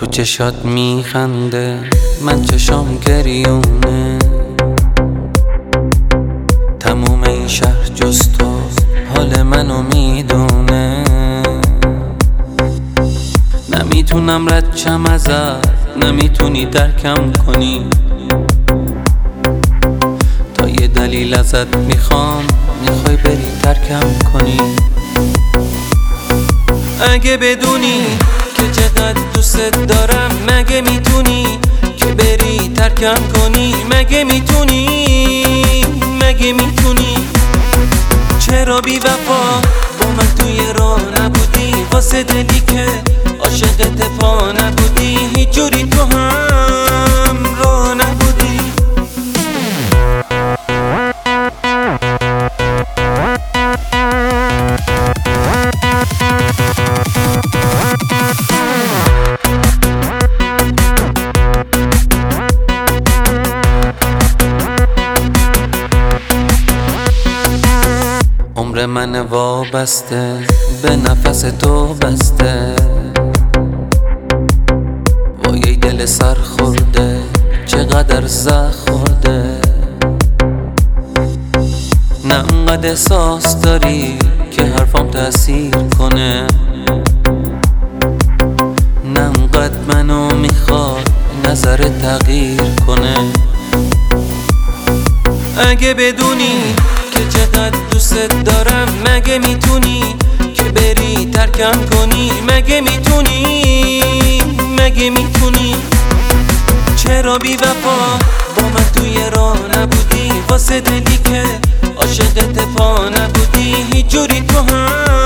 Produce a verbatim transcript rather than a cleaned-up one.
تو چشات میخنده من چشام گریونه، تموم این شهر جز تو حال منو میدونه. نمیتونم رد شم ازت، نمیتونی درکم کنی، تا یه دلیل ازت میخوام میخوای بری ترکم کنی. اگه بدونی که چقدر دوست دارم، مگه میتونی که بری ترکم کنی؟ مگه میتونی مگه میتونی چرا بی وفا با من توی راه نبودی؟ واسه دلی که عاشقت پا نبودی، هیچ جوری تو هم راه نبودی. عمر من وابسته به نفس تو بسته، وای دل سر خورده چقدر زخم خورده. نه انقدر احساس داری که حرفام تأثیر کنه، نه انقدر منو میخواد نظر تغییر کنه. اگه بدونی که چقدر دوست دارم، مگه میتونی که بری ترکم کنی؟ مگه میتونی مگه میتونی چرا بی وفا با من توی راه نبودی؟ واسه دلی که عاشقت پا نبودی، هیچ جوری تو هم